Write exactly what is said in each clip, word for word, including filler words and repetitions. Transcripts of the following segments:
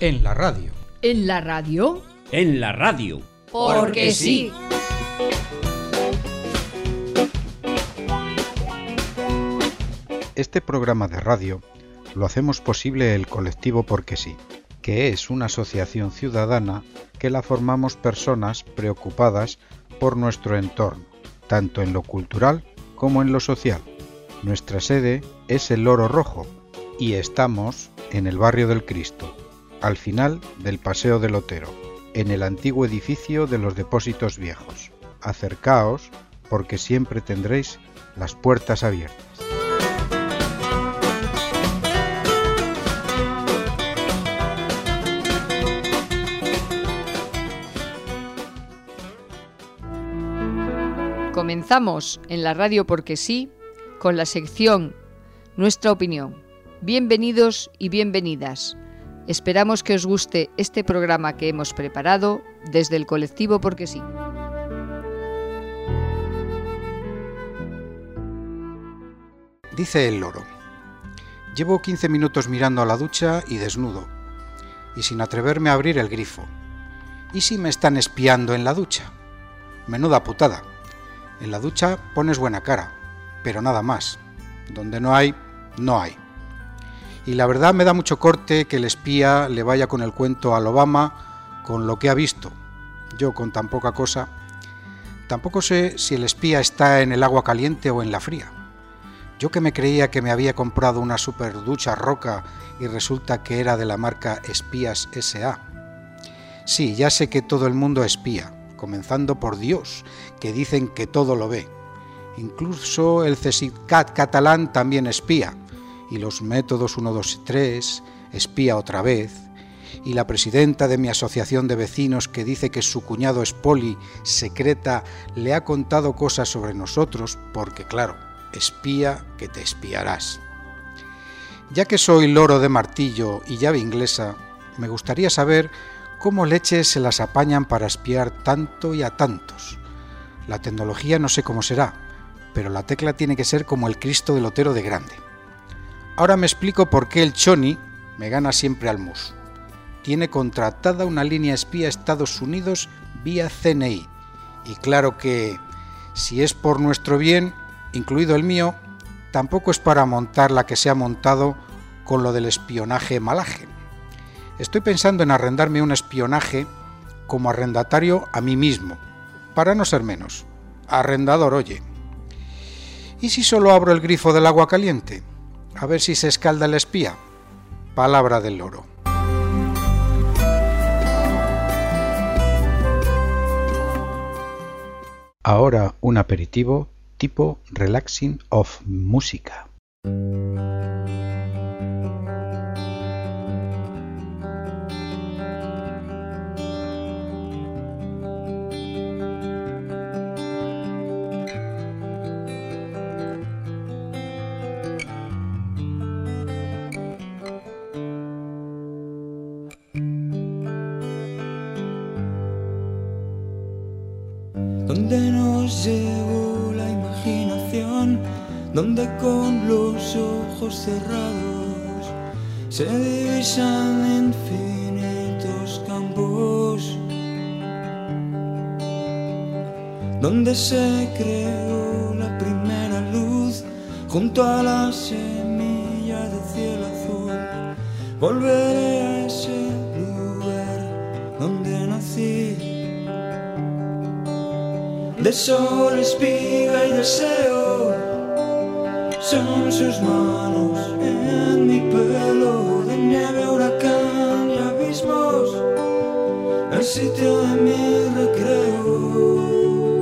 En la radio. ¿En la radio? En la radio. Porque sí. Este programa de radio lo hacemos posible el colectivo Porque sí, que es una asociación ciudadana que la formamos personas preocupadas por nuestro entorno, tanto en lo cultural como en lo social. Nuestra sede es el Loro Rojo y estamos en el barrio del Cristo, al final del Paseo del Otero, en el antiguo edificio de los depósitos viejos. Acercaos porque siempre tendréis las puertas abiertas. Comenzamos en la radio Porque sí con la sección Nuestra opinión. Bienvenidos y bienvenidas. Esperamos que os guste este programa que hemos preparado desde el colectivo Porque sí. Dice el loro: llevo quince minutos mirando a la ducha y desnudo, y sin atreverme a abrir el grifo. ¿Y si me están espiando en la ducha? Menuda putada. En la ducha pones buena cara, pero nada más. Donde no hay, no hay. Y la verdad me da mucho corte que el espía le vaya con el cuento al Obama con lo que ha visto. Yo con tan poca cosa. Tampoco sé si el espía está en el agua caliente o en la fría. Yo que me creía que me había comprado una super ducha Roca y resulta que era de la marca Espías ese a. Sí, ya sé que todo el mundo espía, comenzando por Dios, que dicen que todo lo ve. Incluso el CSICAT catalán también espía, y los métodos uno, dos y tres, espía otra vez, y la presidenta de mi asociación de vecinos que dice que su cuñado es poli secreta le ha contado cosas sobre nosotros, porque claro, espía que te espiarás. Ya que soy loro de martillo y llave inglesa, me gustaría saber cómo leches se las apañan para espiar tanto y a tantos. La tecnología no sé cómo será, pero la tecla tiene que ser como el Cristo del Otero de grande. Ahora me explico por qué el Choni me gana siempre al mus. Tiene contratada una línea espía a Estados Unidos vía C N I. Y claro que, si es por nuestro bien, incluido el mío, tampoco es para montar la que se ha montado con lo del espionaje malaje. Estoy pensando en arrendarme un espionaje como arrendatario a mí mismo, para no ser menos. Arrendador, oye. ¿Y si solo abro el grifo del agua caliente? A ver si se escalda el espía. Palabra del loro. Ahora un aperitivo tipo relaxing of música. Donde nos llevó la imaginación, donde con los ojos cerrados se divisan infinitos campos, donde se creó la primera luz junto a la semilla de cielo azul. Volveré a ese lugar donde nací. De sol, espiga y deseo son sus manos en mi pelo. De nieve, huracán y abismos, el sitio de mi recreo.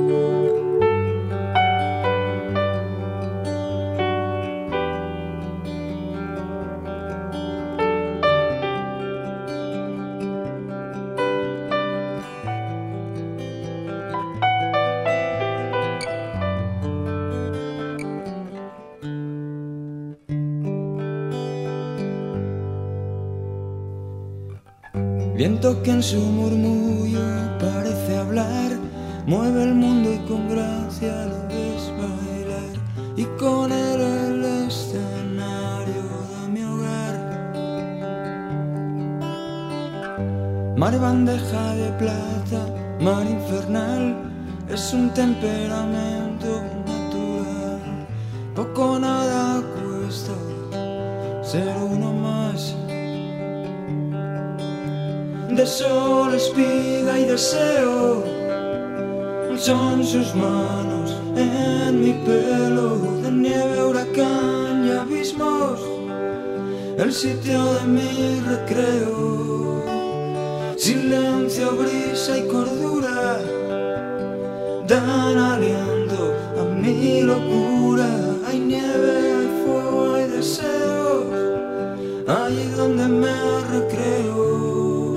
Viento que en su murmullo parece hablar, mueve el mundo y con gracia lo ves bailar, y con él el escenario de mi hogar. mar bandeja de plata, mar infernal, es un temperamento natural. Poco nada cuesta ser uno más. De sol, espiga y deseo son sus manos en mi pelo. De nieve, huracán y abismos, el sitio de mi recreo. Silencio, brisa y cordura dan aliento a mi locura. Hay nieve, hay fuego, hay deseos, allí donde me recreo.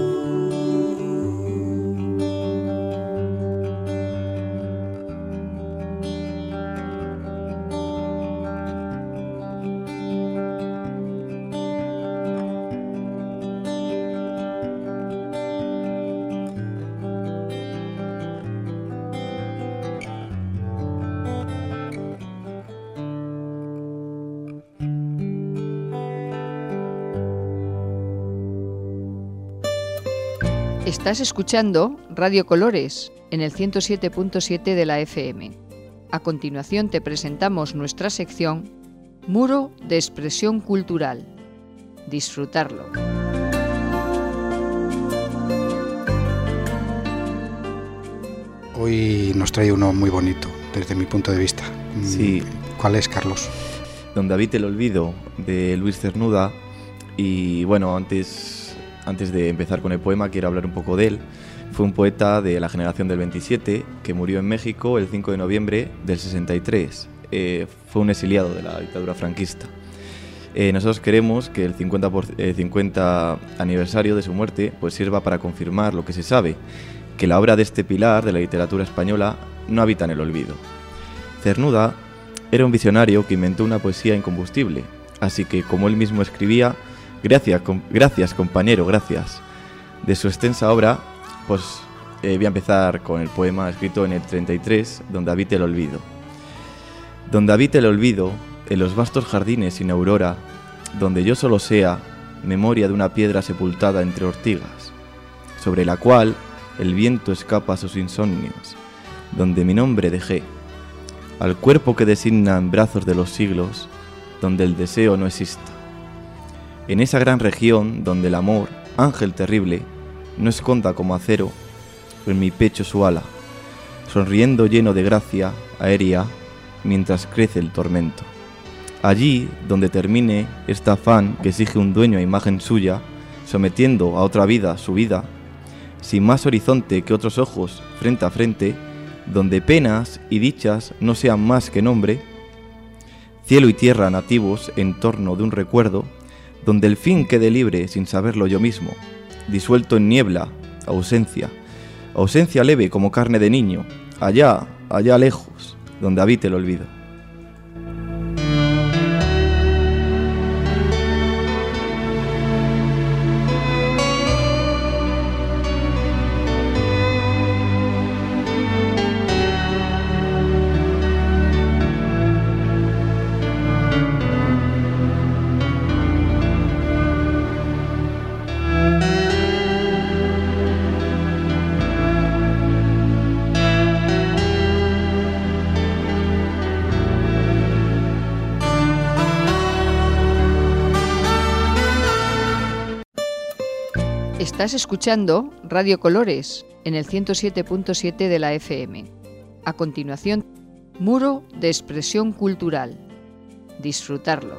Estás escuchando Radio Colores en el ciento siete punto siete de la F M. A continuación te presentamos nuestra sección Muro de Expresión Cultural. Disfrutarlo. Hoy nos trae uno muy bonito, desde mi punto de vista. Sí. ¿Cuál es, Carlos? Donde habite el olvido, de Luis Cernuda. Y bueno, antes... Antes de empezar con el poema, quiero hablar un poco de él. Fue un poeta de la generación del veintisiete que murió en México el cinco de noviembre del sesenta y tres. Eh, fue un exiliado de la dictadura franquista. Eh, nosotros queremos que el cincuenta, por, eh, cincuenta aniversario de su muerte pues sirva para confirmar lo que se sabe, que la obra de este pilar de la literatura española no habita en el olvido. Cernuda era un visionario que inventó una poesía incombustible, así que, como él mismo escribía, Gracias, com- gracias compañero, gracias. De su extensa obra, pues eh, voy a empezar con el poema escrito en el treinta y tres, Donde habite el olvido. Donde habite el olvido, en los vastos jardines sin aurora, donde yo solo sea memoria de una piedra sepultada entre ortigas, sobre la cual el viento escapa a sus insomnios, donde mi nombre dejé, al cuerpo que designa en brazos de los siglos, donde el deseo no exista. En esa gran región donde el amor, ángel terrible, no esconda como acero en mi pecho su ala, sonriendo lleno de gracia aérea mientras crece el tormento. Allí donde termine este afán que exige un dueño a imagen suya, sometiendo a otra vida su vida, sin más horizonte que otros ojos frente a frente, donde penas y dichas no sean más que nombre, cielo y tierra nativos en torno de un recuerdo, donde el fin quede libre sin saberlo yo mismo, disuelto en niebla, ausencia, ausencia leve como carne de niño, allá, allá lejos, donde habite el olvido. Estás escuchando Radio Colores en el ciento siete punto siete de la F M. A continuación, Muro de Expresión Cultural. Disfrutarlo.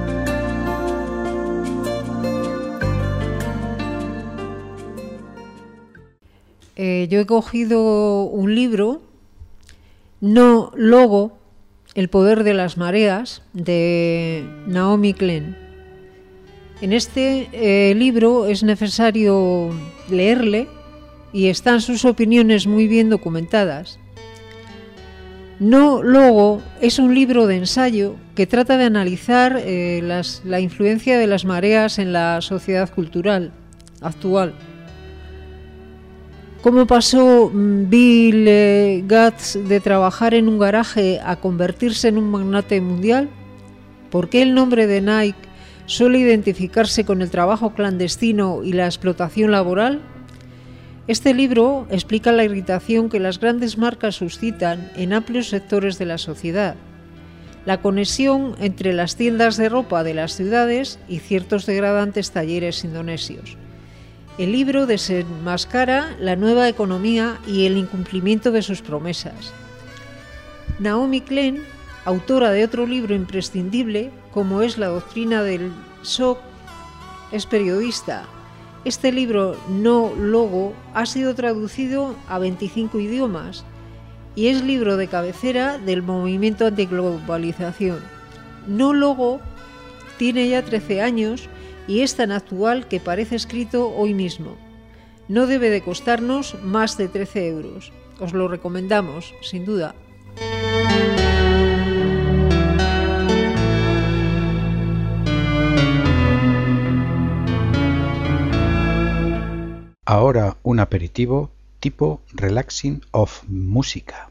Eh, yo he cogido un libro, No Logo, El poder de las mareas, de Naomi Klein. En este eh, libro es necesario leerle y están sus opiniones muy bien documentadas. No Logo es un libro de ensayo que trata de analizar eh, las, la influencia de las mareas en la sociedad cultural actual. ¿Cómo pasó Bill eh, Gates de trabajar en un garaje a convertirse en un magnate mundial? ¿Por qué el nombre de Nike suele identificarse con el trabajo clandestino y la explotación laboral? Este libro explica la irritación que las grandes marcas suscitan en amplios sectores de la sociedad, la conexión entre las tiendas de ropa de las ciudades y ciertos degradantes talleres indonesios. El libro desenmascara la nueva economía y el incumplimiento de sus promesas. Naomi Klein, autora de otro libro imprescindible, como es La doctrina del shock, es periodista. Este libro no logo ha sido traducido a veinticinco idiomas y es libro de cabecera del movimiento antiglobalización. No logo tiene ya trece años y es tan actual que parece escrito hoy mismo. No debe de costarnos más de trece euros. Os lo recomendamos, sin duda. Ahora un aperitivo tipo relaxing of música.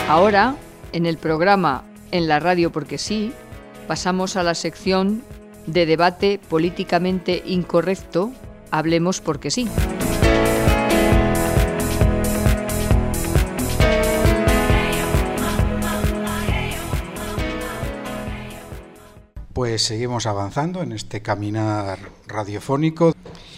Ahora, en el programa En la radio porque sí, pasamos a la sección de debate políticamente incorrecto, Hablemos porque sí. Pues seguimos avanzando en este caminar radiofónico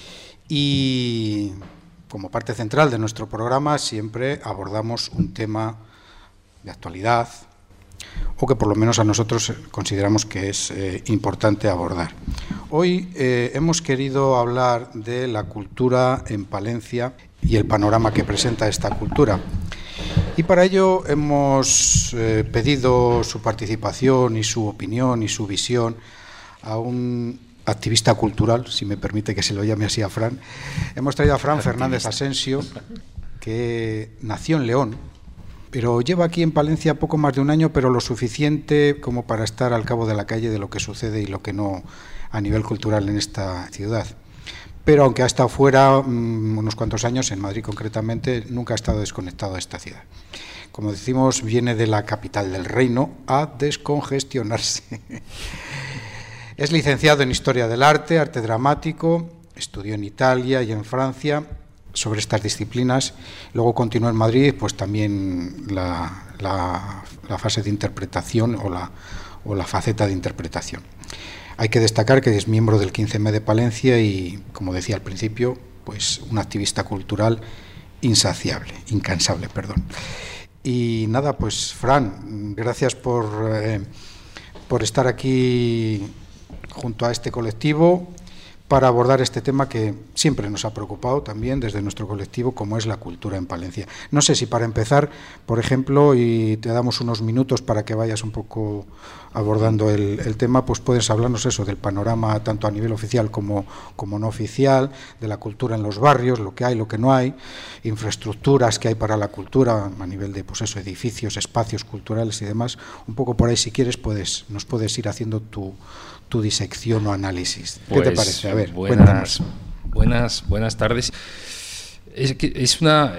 y como parte central de nuestro programa siempre abordamos un tema de actualidad o que por lo menos a nosotros consideramos que es eh, importante abordar. Hoy eh, hemos querido hablar de la cultura en Palencia y el panorama que presenta esta cultura. Y para ello hemos eh, pedido su participación y su opinión y su visión a un activista cultural, si me permite que se lo llame así a Fran. Hemos traído a Fran Fernández Asensio, que nació en León, pero lleva aquí en Palencia poco más de un año, pero lo suficiente como para estar al cabo de la calle de lo que sucede y lo que no a nivel cultural en esta ciudad. Pero aunque ha estado fuera mmm, unos cuantos años, en Madrid concretamente, nunca ha estado desconectado de esta ciudad. Como decimos, viene de la capital del reino a descongestionarse. Es licenciado en Historia del Arte, Arte Dramático, estudió en Italia y en Francia sobre estas disciplinas. Luego continuó en Madrid, pues también la, la, la fase de interpretación o la, o la faceta de interpretación. Hay que destacar que es miembro del quince eme de Palencia y, como decía al principio, pues un activista cultural insaciable, incansable, perdón. Y nada, pues Fran, gracias por, eh, por estar aquí junto a este colectivo para abordar este tema que siempre nos ha preocupado también desde nuestro colectivo, como es la cultura en Palencia. No sé si para empezar, por ejemplo, y te damos unos minutos para que vayas un poco abordando el, el tema, pues puedes hablarnos eso del panorama tanto a nivel oficial como, como no oficial, de la cultura en los barrios, lo que hay, lo que no hay, infraestructuras que hay para la cultura a nivel de, pues eso, edificios, espacios culturales y demás. Un poco por ahí, si quieres, puedes, nos puedes ir haciendo tu tu disección o análisis. ¿Qué pues, te parece? A ver, buenas, buenas, buenas tardes. Es, que es una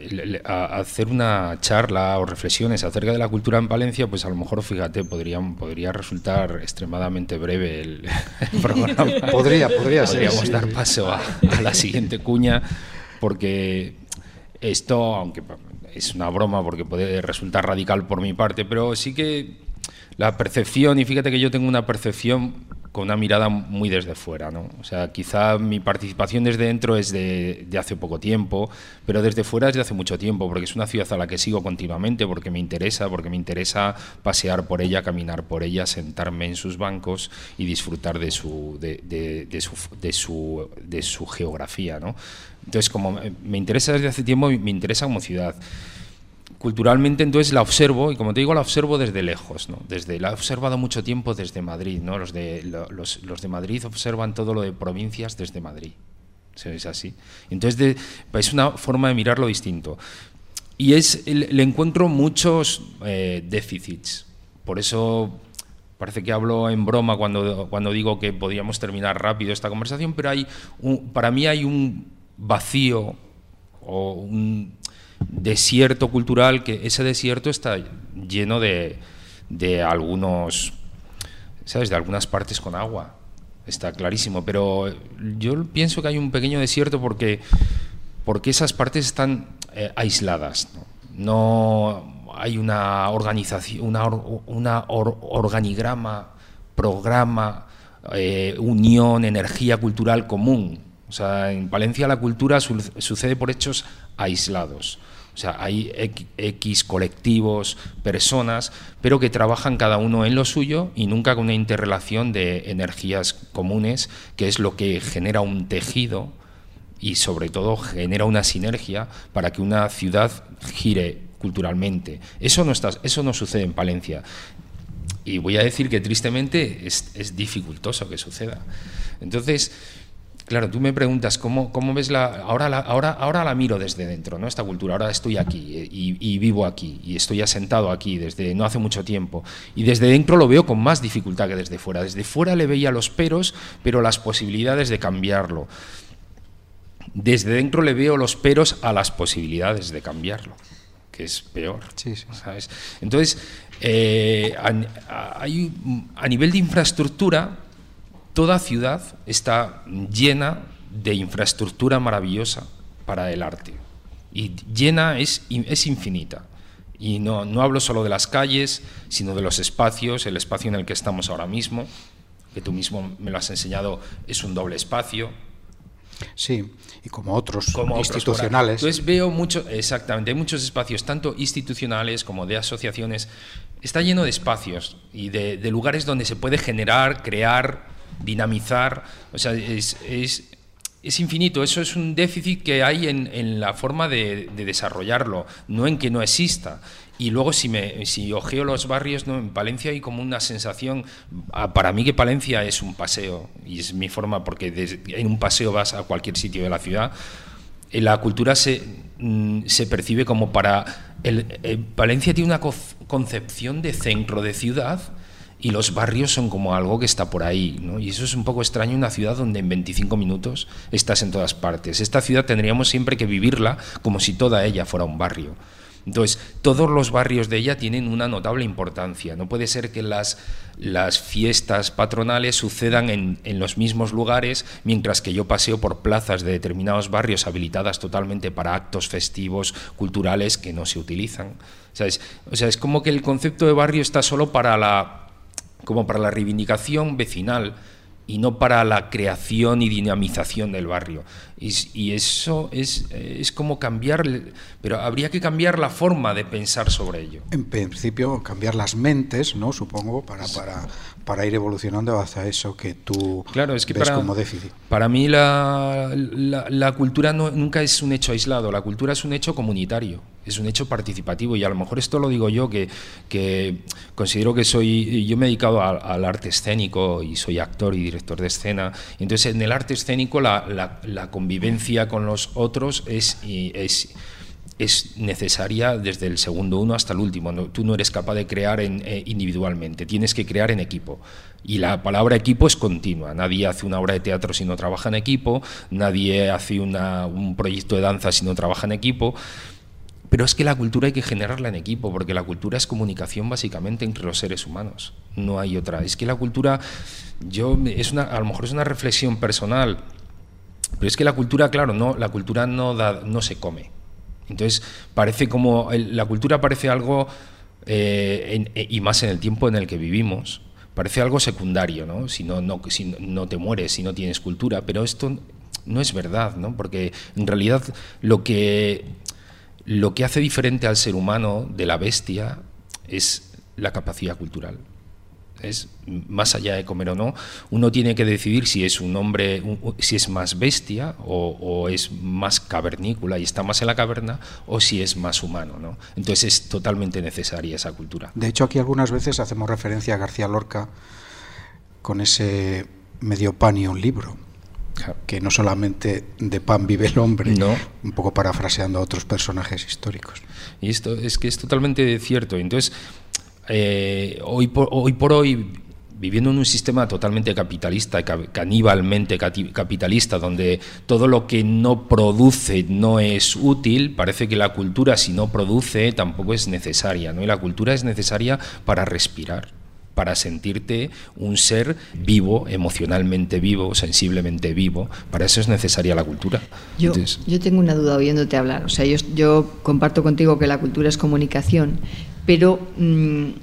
a hacer una charla o reflexiones acerca de la cultura en Palencia, pues a lo mejor, fíjate, podría, podría resultar extremadamente breve el, el programa. podría, podría ser. Podríamos sí, dar sí. paso a, a la siguiente cuña, porque esto, aunque es una broma, porque puede resultar radical por mi parte, pero sí que la percepción, y fíjate que yo tengo una percepción con una mirada muy desde fuera, ¿no? O sea, quizá mi participación desde dentro es de, de hace poco tiempo, pero desde fuera es de hace mucho tiempo, porque es una ciudad a la que sigo continuamente, porque me interesa, porque me interesa pasear por ella, caminar por ella, sentarme en sus bancos y disfrutar de su, de, de, de su, de su, de su geografía, ¿no? Entonces, como me interesa desde hace tiempo, me interesa como ciudad. Culturalmente, entonces, la observo, y como te digo, la observo desde lejos, ¿no? Desde, la he observado mucho tiempo desde Madrid, ¿no? Los de, los, los de Madrid observan todo lo de provincias desde Madrid. Es así. Entonces, de, es una forma de mirarlo distinto. Y es, le encuentro muchos eh, déficits. Por eso parece que hablo en broma cuando, cuando digo que podíamos terminar rápido esta conversación, pero hay un, para mí hay un vacío o un desierto cultural, que ese desierto está lleno de, de algunos, ¿sabes?, de algunas partes con agua, está clarísimo, pero yo pienso que hay un pequeño desierto porque, porque esas partes están eh, aisladas, ¿no? No hay una organización, una, una or, organigrama, programa, eh, unión, energía cultural común. O sea, en Palencia la cultura su, sucede por hechos aislados. O sea, hay X colectivos, personas, pero que trabajan cada uno en lo suyo y nunca con una interrelación de energías comunes, que es lo que genera un tejido y sobre todo genera una sinergia para que una ciudad gire culturalmente. Eso no está, eso no sucede en Palencia. Y voy a decir que tristemente es, es dificultoso que suceda. Entonces, claro, tú me preguntas cómo, cómo ves la ahora, la ahora ahora la miro desde dentro, ¿no? Esta cultura, ahora estoy aquí y, y vivo aquí y estoy asentado aquí desde no hace mucho tiempo y desde dentro lo veo con más dificultad que desde fuera. Desde fuera le veía los peros, pero las posibilidades de cambiarlo. Desde dentro le veo los peros a las posibilidades de cambiarlo, que que es peor. Sí, sí. ¿Sabes? Entonces, eh, a, a, hay, a nivel de infraestructura, toda ciudad está llena de infraestructura maravillosa para el arte. Y llena es, es infinita. Y no, no hablo solo de las calles, sino de los espacios, el espacio en el que estamos ahora mismo, que tú mismo me lo has enseñado, es un doble espacio. Sí, y como otros como institucionales. Otros, Entonces veo mucho, exactamente, hay muchos espacios, tanto institucionales como de asociaciones. Está lleno de espacios y de, de lugares donde se puede generar, crear, dinamizar. O sea, es, es, es infinito. Eso es un déficit que hay en, en la forma de, de desarrollarlo, no en que no exista. Y luego si me si ojeo los barrios, ¿no? En Palencia hay como una sensación, para mí que Palencia es un paseo, y es mi forma, porque desde, en un paseo vas a cualquier sitio de la ciudad. La cultura se, se percibe como para... El, el, Palencia tiene una concepción de centro de ciudad, y los barrios son como algo que está por ahí, ¿no? Y eso es un poco extraño, una ciudad donde en veinticinco minutos estás en todas partes. Esta ciudad tendríamos siempre que vivirla como si toda ella fuera un barrio. Entonces, todos los barrios de ella tienen una notable importancia. No puede ser que las, las fiestas patronales sucedan en, en los mismos lugares, mientras que yo paseo por plazas de determinados barrios habilitadas totalmente para actos festivos, culturales, que no se utilizan. ¿Sabes? O sea, es como que el concepto de barrio está solo para la, como para la reivindicación vecinal, y no para la creación y dinamización del barrio. Y, y eso es, es como cambiar, pero habría que cambiar la forma de pensar sobre ello. En principio, cambiar las mentes, ¿no? Supongo, para, para, para ir evolucionando hacia eso que tú claro, es que ves para, como déficit. Para mí la, la, la cultura no, nunca es un hecho aislado, la cultura es un hecho comunitario, es un hecho participativo, y a lo mejor esto lo digo yo, que, que considero que soy, yo me he dedicado a, al arte escénico y soy actor y director de escena. Entonces, en el arte escénico la, la, la convivencia con los otros es, es, es necesaria desde el segundo uno hasta el último. No, tú no eres capaz de crear en, eh, individualmente, tienes que crear en equipo. Y la palabra equipo es continua. Nadie hace una obra de teatro si no trabaja en equipo, nadie hace una, un proyecto de danza si no trabaja en equipo. Pero es que la cultura hay que generarla en equipo, porque la cultura es comunicación básicamente entre los seres humanos. No hay otra. Es que la cultura, yo es una, a lo mejor es una reflexión personal, pero es que la cultura, claro, no, la cultura no da, no se come. Entonces parece como el, la cultura parece algo eh, en, y más en el tiempo en el que vivimos, parece algo secundario, ¿no? Si no, no, si no te mueres, si no tienes cultura, pero esto no es verdad, ¿no? Porque en realidad lo que Lo que hace diferente al ser humano de la bestia es la capacidad cultural. Es más allá de comer o no, uno tiene que decidir si es un hombre, un, si es más bestia o, o es más cavernícola y está más en la caverna, o si es más humano, ¿no? Entonces es totalmente necesaria esa cultura. De hecho, aquí algunas veces hacemos referencia a García Lorca con ese medio pan y un libro. Que no solamente de pan vive el hombre, no. Un poco parafraseando a otros personajes históricos. Y esto es que es totalmente cierto. Entonces, eh, hoy, por, hoy por hoy, viviendo en un sistema totalmente capitalista, caníbalmente capitalista, donde todo lo que no produce no es útil, parece que la cultura, si no produce, tampoco es necesaria, ¿no? Y la cultura es necesaria para respirar, para sentirte un ser vivo, emocionalmente vivo, sensiblemente vivo. Para eso es necesaria la cultura. Yo, Entonces, yo tengo una duda oyéndote hablar. O sea, yo, yo comparto contigo que la cultura es comunicación, pero mmm,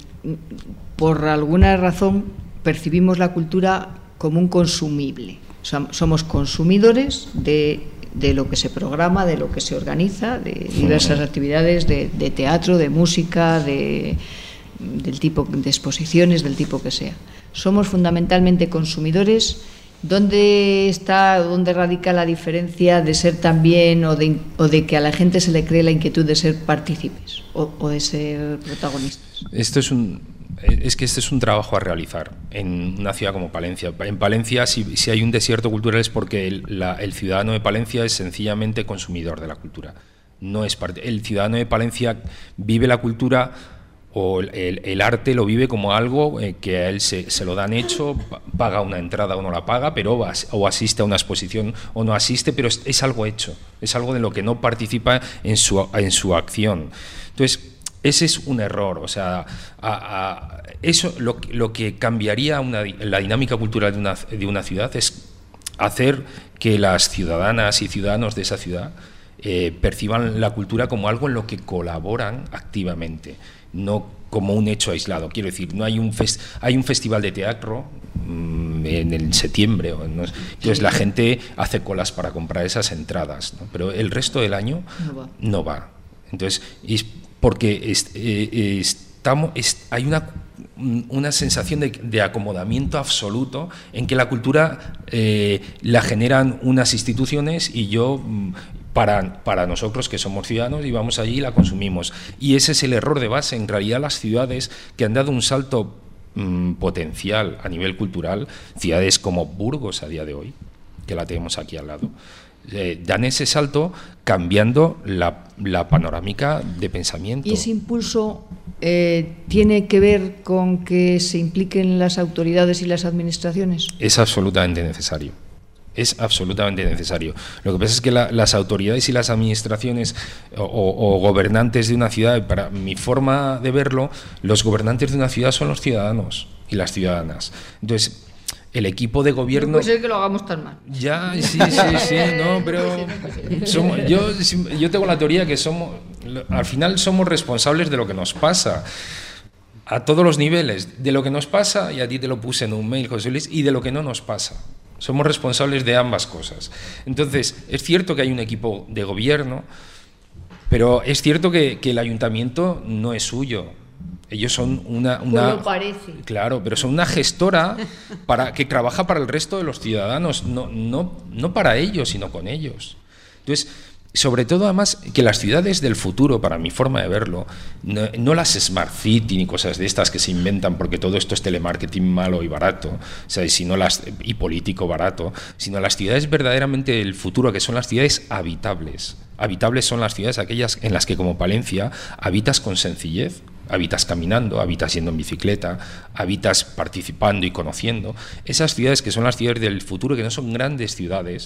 por alguna razón percibimos la cultura como un consumible. O sea, somos consumidores de, de lo que se programa, de lo que se organiza, de diversas actividades, de, de teatro, de música, de... del tipo de exposiciones, del tipo que sea. Somos fundamentalmente consumidores. ¿Dónde está, dónde radica la diferencia de ser también o de, o de que a la gente se le cree la inquietud de ser partícipes o, o de ser protagonistas? Esto es un, es que este es un trabajo a realizar en una ciudad como Palencia. En Palencia, si, si hay un desierto cultural, es porque el, la, el ciudadano de Palencia es sencillamente consumidor de la cultura. No es parte, el ciudadano de Palencia vive la cultura o el, el arte lo vive como algo eh, que a él se, se lo dan hecho, paga una entrada o no la paga, pero o asiste a una exposición o no asiste, pero es, es algo hecho, es algo de lo que no participa en su, en su acción. Entonces, ese es un error, o sea, a, a, eso lo, lo que cambiaría una, la dinámica cultural de una, de una ciudad es hacer que las ciudadanas y ciudadanos de esa ciudad eh, perciban la cultura como algo en lo que colaboran activamente, no como un hecho aislado. Quiero decir, no hay un fest, hay un festival de teatro mmm, en el septiembre, o no, entonces la gente hace colas para comprar esas entradas, ¿no? Pero el resto del año no va. No va. Entonces, es porque es, eh, estamos, es, hay una, una sensación de, de acomodamiento absoluto en que la cultura eh, la generan unas instituciones y yo... Para, para nosotros que somos ciudadanos y vamos allí y la consumimos. Y ese es el error de base. En realidad las ciudades que han dado un salto mmm, potencial a nivel cultural, ciudades como Burgos a día de hoy, que la tenemos aquí al lado, eh, dan ese salto cambiando la, la panorámica de pensamiento. ¿Y ese impulso eh, tiene que ver con que se impliquen las autoridades y las administraciones? Es absolutamente necesario. Es absolutamente necesario. Lo que pasa es que la, las autoridades y las administraciones o, o, o gobernantes de una ciudad, para mi forma de verlo, los gobernantes de una ciudad son los ciudadanos y las ciudadanas. Entonces, el equipo de gobierno... No puede ser que lo hagamos tan mal. Ya, sí, sí, sí, no, pero... Somos, yo, yo tengo la teoría que somos... Al final somos responsables de lo que nos pasa. A todos los niveles. De lo que nos pasa, y a ti te lo puse en un mail, José Luis, y de lo que no nos pasa. Somos responsables de ambas cosas. Entonces, es cierto que hay un equipo de gobierno, pero es cierto que, que el ayuntamiento no es suyo. Ellos son una... una pues parece. Claro, pero son una gestora para, que trabaja para el resto de los ciudadanos, no, no, no para ellos, sino con ellos. Entonces, sobre todo, además, que las ciudades del futuro, para mi forma de verlo, no, no las Smart City ni cosas de estas que se inventan porque todo esto es telemarketing malo y barato, o sea, sino las, y político barato, sino las ciudades verdaderamente del futuro, que son las ciudades habitables. Habitables son las ciudades aquellas en las que, como Palencia, habitas con sencillez, habitas caminando, habitas yendo en bicicleta, habitas participando y conociendo. Esas ciudades que son las ciudades del futuro, que no son grandes ciudades,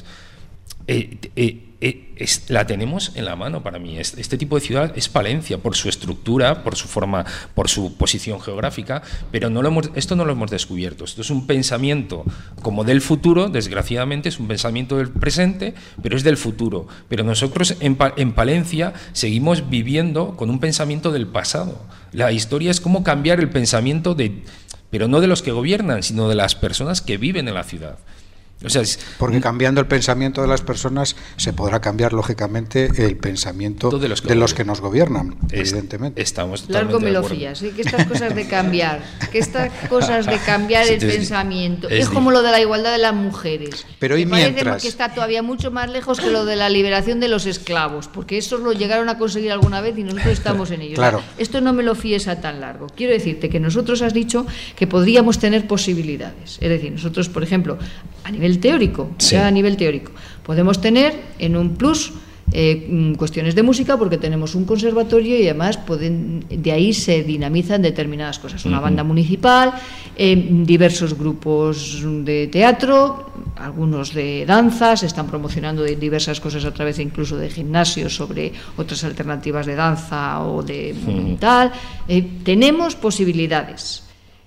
Eh, eh, eh, es, la tenemos en la mano para mí. Este, este tipo de ciudad es Palencia, por su estructura, por su forma, por su posición geográfica, pero no lo hemos, esto no lo hemos descubierto. Esto es un pensamiento como del futuro, desgraciadamente es un pensamiento del presente, pero es del futuro. Pero nosotros en, en Palencia seguimos viviendo con un pensamiento del pasado. La historia es cómo cambiar el pensamiento de, pero no de los que gobiernan, sino de las personas que viven en la ciudad. O sea, es, porque cambiando el pensamiento de las personas se podrá cambiar lógicamente el pensamiento de los que, de los que nos gobiernan, es, evidentemente. Estamos totalmente Largo me lo fías, ¿eh? Que estas cosas de cambiar, que estas cosas de cambiar el Entonces, pensamiento, es, es como lo de la igualdad de las mujeres. Pero y me mientras que está todavía mucho más lejos que lo de la liberación de los esclavos, porque eso lo llegaron a conseguir alguna vez y nosotros estamos en ello. Claro. O sea, esto no me lo fíes a tan largo. Quiero decirte que nosotros has dicho que podríamos tener posibilidades. Es decir, nosotros, por ejemplo, a nivel teórico, sí. ya a nivel teórico, podemos tener en un plus eh, cuestiones de música porque tenemos un conservatorio y además pueden, de ahí se dinamizan determinadas cosas, una uh-huh. banda municipal, eh, diversos grupos de teatro, algunos de danza, se están promocionando de diversas cosas a través de, incluso de gimnasios sobre otras alternativas de danza o de uh-huh. tal, eh, tenemos posibilidades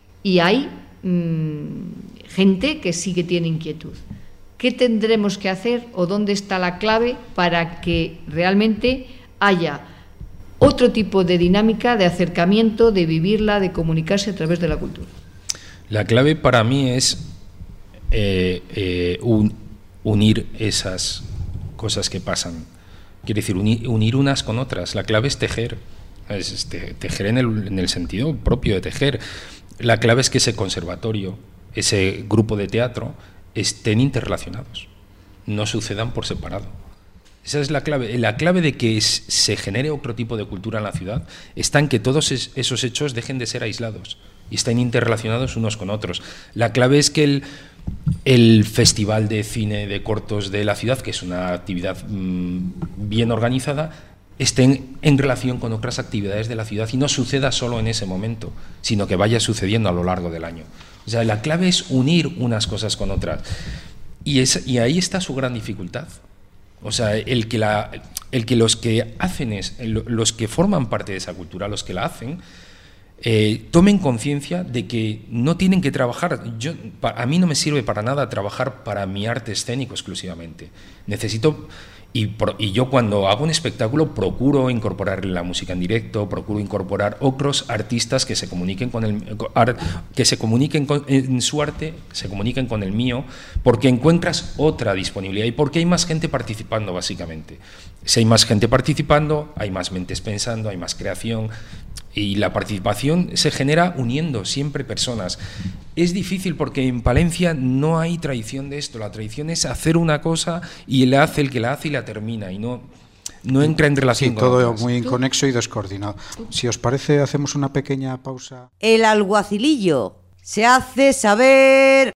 y hay mmm, gente que sí que tiene inquietud. ¿Qué tendremos que hacer o dónde está la clave para que realmente haya otro tipo de dinámica, de acercamiento, de vivirla, de comunicarse a través de la cultura? La clave para mí es eh, eh, un, unir esas cosas que pasan. Quiere decir, unir, unir unas con otras. La clave es tejer. Es, es te, tejer en el, en el sentido propio de tejer. La clave es que ese conservatorio, ese grupo de teatro, estén interrelacionados, no sucedan por separado. Esa es la clave. La clave de que es, se genere otro tipo de cultura en la ciudad está en que todos es, esos hechos dejen de ser aislados y estén interrelacionados unos con otros. La clave es que el, el Festival de Cine de Cortos de la ciudad, que es una actividad mmm, bien organizada, estén en relación con otras actividades de la ciudad y no suceda solo en ese momento, sino que vaya sucediendo a lo largo del año. O sea, la clave es unir unas cosas con otras. Y, es, y ahí está su gran dificultad. O sea, el que, la, el que los que hacen es, los que forman parte de esa cultura, los que la hacen, eh, tomen conciencia de que no tienen que trabajar. Yo, a mí no me sirve para nada trabajar para mi arte escénico exclusivamente. Necesito... Y, por, y yo cuando hago un espectáculo procuro incorporar la música en directo, procuro incorporar otros artistas que se comuniquen con el que se comuniquen con, en su arte, se comuniquen con el mío, porque encuentras otra disponibilidad y porque hay más gente participando, básicamente. Si hay más gente participando, hay más mentes pensando, hay más creación. Y la participación se genera uniendo siempre personas. Es difícil porque en Palencia no hay tradición de esto. La tradición es hacer una cosa y la hace el que la hace y la termina. Y no, no entra en relación sí, con todo otras. Muy inconexo y descoordinado. Si os parece, hacemos una pequeña pausa. El alguacilillo se hace saber.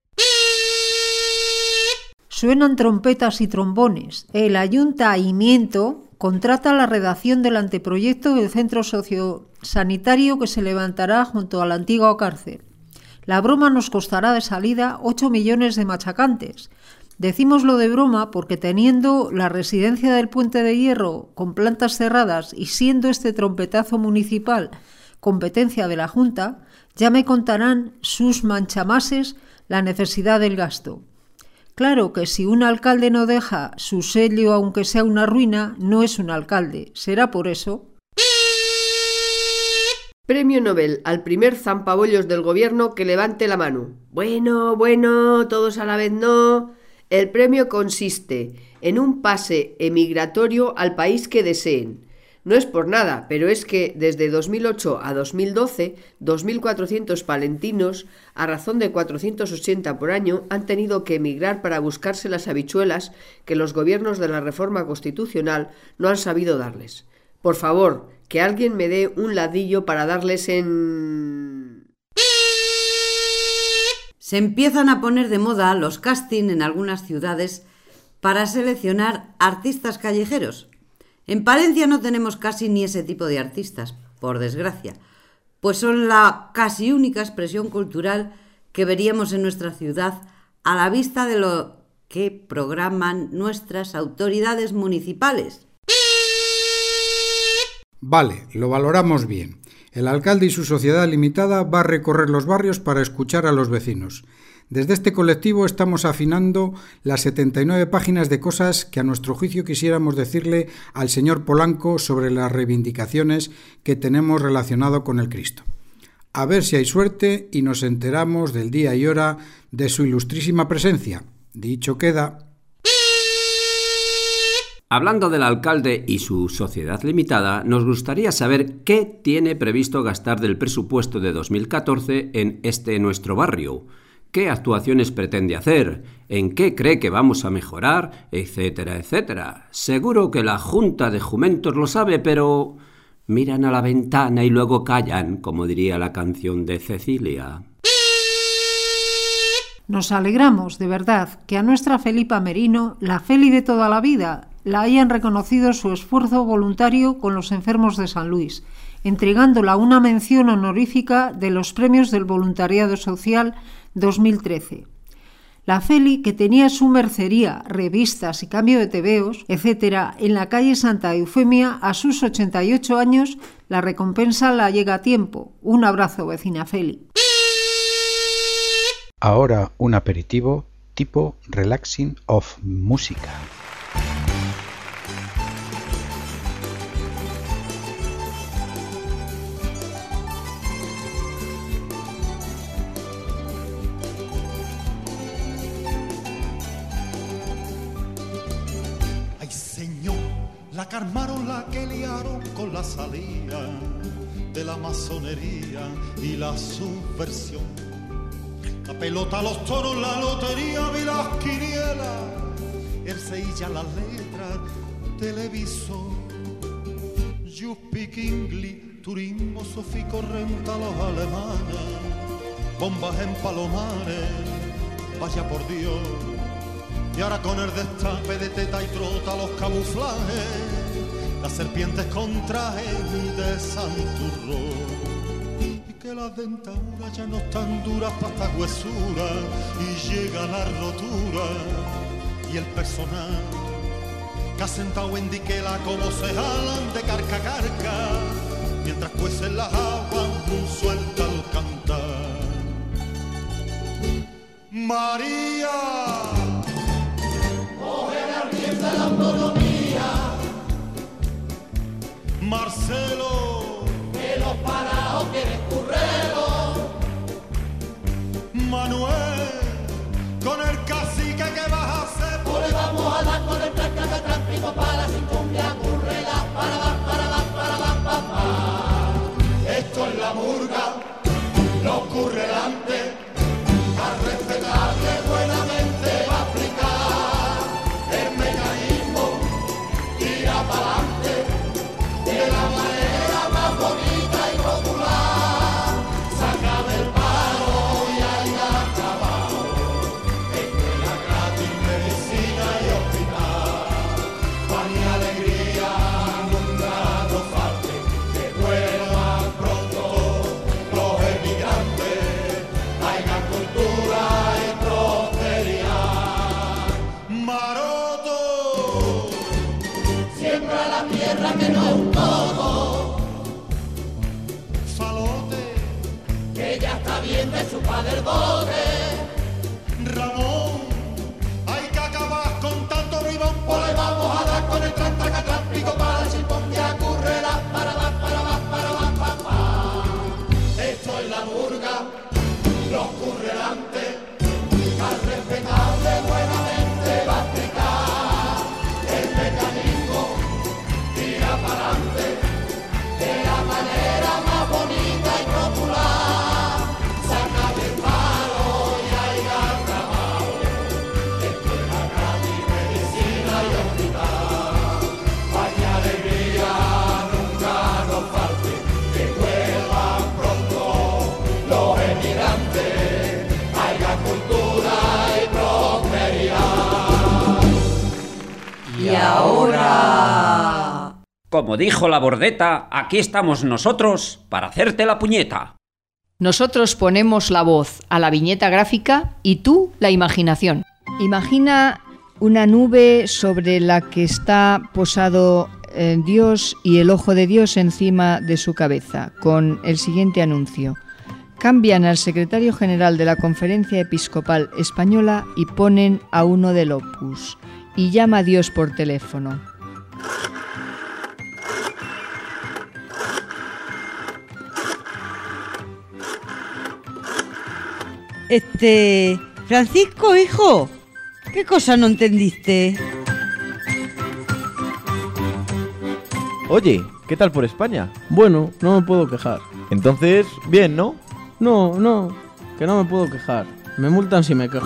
Suenan trompetas y trombones. El ayuntamiento contrata la redacción del anteproyecto del centro sociosanitario que se levantará junto a la antigua cárcel. La broma nos costará de salida ocho millones de machacantes. Decimos lo de broma porque teniendo la residencia del Puente de Hierro con plantas cerradas y siendo este trompetazo municipal competencia de la Junta, ya me contarán sus manchamases la necesidad del gasto. Claro que si un alcalde no deja su sello aunque sea una ruina, no es un alcalde. ¿Será por eso? Premio Nobel al primer zampabollos del gobierno que levante la mano. Bueno, bueno, todos a la vez no. El premio consiste en un pase emigratorio al país que deseen. No es por nada, pero es que desde dos mil ocho a dos mil doce, dos mil cuatrocientos palentinos, a razón de cuatrocientos ochenta por año, han tenido que emigrar para buscarse las habichuelas que los gobiernos de la reforma constitucional no han sabido darles. Por favor, que alguien me dé un ladrillo para darles en... Se empiezan a poner de moda los casting en algunas ciudades para seleccionar artistas callejeros. En Palencia no tenemos casi ni ese tipo de artistas, por desgracia, pues son la casi única expresión cultural que veríamos en nuestra ciudad a la vista de lo que programan nuestras autoridades municipales. Vale, lo valoramos bien. El alcalde y su sociedad limitada va a recorrer los barrios para escuchar a los vecinos. Desde este colectivo estamos afinando las setenta y nueve páginas de cosas que a nuestro juicio quisiéramos decirle al señor Polanco sobre las reivindicaciones que tenemos relacionado con el Cristo. A ver si hay suerte y nos enteramos del día y hora de su ilustrísima presencia. Dicho queda. Hablando del alcalde y su sociedad limitada, nos gustaría saber qué tiene previsto gastar del presupuesto de dos mil catorce en este nuestro barrio. ¿Qué actuaciones pretende hacer? ¿En qué cree que vamos a mejorar? Etcétera, etcétera. Seguro que la Junta de Jumentos lo sabe, pero miran a la ventana y luego callan, como diría la canción de Cecilia. Nos alegramos, de verdad, que a nuestra Felipa Merino, la Feli de toda la vida, la hayan reconocido su esfuerzo voluntario con los enfermos de San Luis, entregándola una mención honorífica de los premios del voluntariado social dos mil trece. La Feli, que tenía su mercería, revistas y cambio de tebeos, etcétera, en la calle Santa Eufemia, a sus ochenta y ocho años, la recompensa la llega a tiempo. Un abrazo, vecina Feli. Ahora un aperitivo tipo relaxing of música. La que armaron, la que liaron con la salida de la masonería y la subversión. La pelota, los toros, la lotería y las quinielas, el Sevilla, las letras, televisor. You speak English, turismo, sofico, renta, los alemanes, bombas en palomares, vaya por Dios. Y ahora con el destape de teta y trota los camuflajes, las serpientes contraen y de santurro, y que las dentaduras ya no están duras para esta huesura, y llega la rotura, y el personal que ha sentado en diquela como se jalan de carca a carca, mientras cuecen las aguas suelta al cantar. María, coge la rienda de la autonomía. Marcelo, que los parados quieren currero. Manuel, con el cacique que vas a hacer, pues le vamos a dar con el tranca que tráfico para sin cumbia currela, para va, para va, para va, pa, pa. Esto es la murga, los currelantes, al respetarle buenamente va a aplicar el mecanismo, tira para adelante de la manera más bonita y popular, saca del palo y haya acabado, escuela gratis, medicina y hospital, pan y alegría nunca nos falte, que vuelvan pronto los emigrantes, haya cultura y prosperidad. Maroto, siembra la tierra que no es un todo. Falote, que ya está bien de su padre el dote. Ramón, hay que acabar con tanto bribón, pues le vamos a dar con el tran traca tráfico para sin ponía currela, para va, para va, para va, pa, pa. Esto es la murga, los currelantes, al respetable buenamente va a explicar el mecanismo, tira para adelante de la manera más bonita y popular, saca del palo y haya trabajo, escuela gratis, medicina y hospital, vaya alegría nunca nos falte, que vuelvan pronto los emigrantes, haya cultura y prosperidad. Y ahora... Como dijo la Bordeta, aquí estamos nosotros para hacerte la puñeta. Nosotros ponemos la voz a la viñeta gráfica y tú la imaginación. Imagina una nube sobre la que está posado eh, Dios y el ojo de Dios encima de su cabeza, con el siguiente anuncio. Cambian al secretario general de la Conferencia Episcopal Española y ponen a uno del Opus. Y llama a Dios por teléfono. Este... Francisco, hijo, ¿qué cosa no entendiste? Oye, ¿qué tal por España? Bueno, no me puedo quejar. Entonces, bien, ¿no? No, no, que no me puedo quejar. Me multan si me quejo.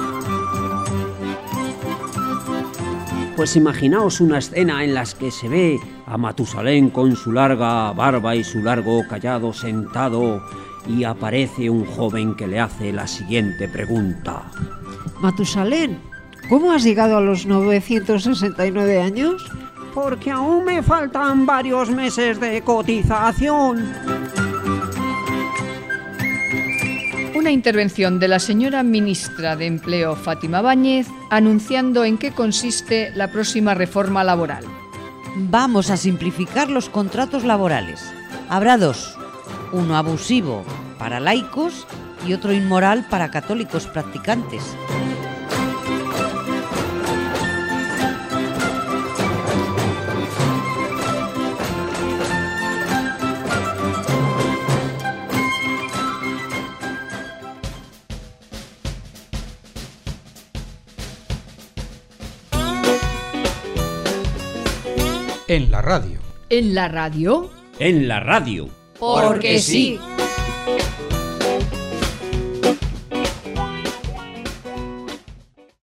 Pues imaginaos una escena en la que se ve a Matusalén con su larga barba y su largo cayado sentado y aparece un joven que le hace la siguiente pregunta. Matusalén, ¿cómo has llegado a los novecientos sesenta y nueve años? Porque aún me faltan varios meses de cotización. Una intervención de la señora ministra de Empleo, Fátima Báñez, anunciando en qué consiste la próxima reforma laboral. Vamos a simplificar los contratos laborales. Habrá dos, uno abusivo para laicos y otro inmoral para católicos practicantes. En la radio. ¿En la radio? En la radio. Porque sí.